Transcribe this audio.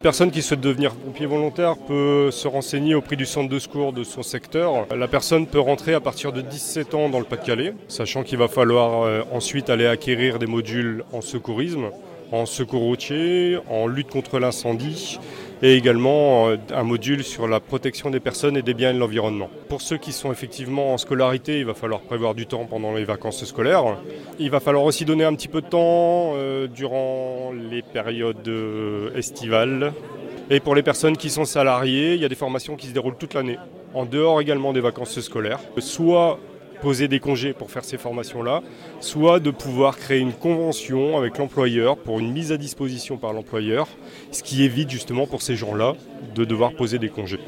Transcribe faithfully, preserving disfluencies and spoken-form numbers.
Personne qui souhaite devenir pompier volontaire peut se renseigner auprès du centre de secours de son secteur. La personne peut rentrer à partir de dix-sept ans dans le Pas-de-Calais, sachant qu'il va falloir euh, ensuite aller acquérir des modules en secourisme, en secours routier, en lutte contre l'incendie et également euh, un module sur la protection des personnes et des biens et de l'environnement. Pour ceux qui sont effectivement en scolarité, il va falloir prévoir du temps pendant les vacances scolaires. Il va falloir aussi donner un petit peu de temps euh, durant les périodes euh, estivales. Et pour les personnes qui sont salariées, il y a des formations qui se déroulent toute l'année, en dehors également des vacances scolaires. Soit poser des congés pour faire ces formations-là, soit de pouvoir créer une convention avec l'employeur pour une mise à disposition par l'employeur, ce qui évite justement pour ces gens-là de devoir poser des congés.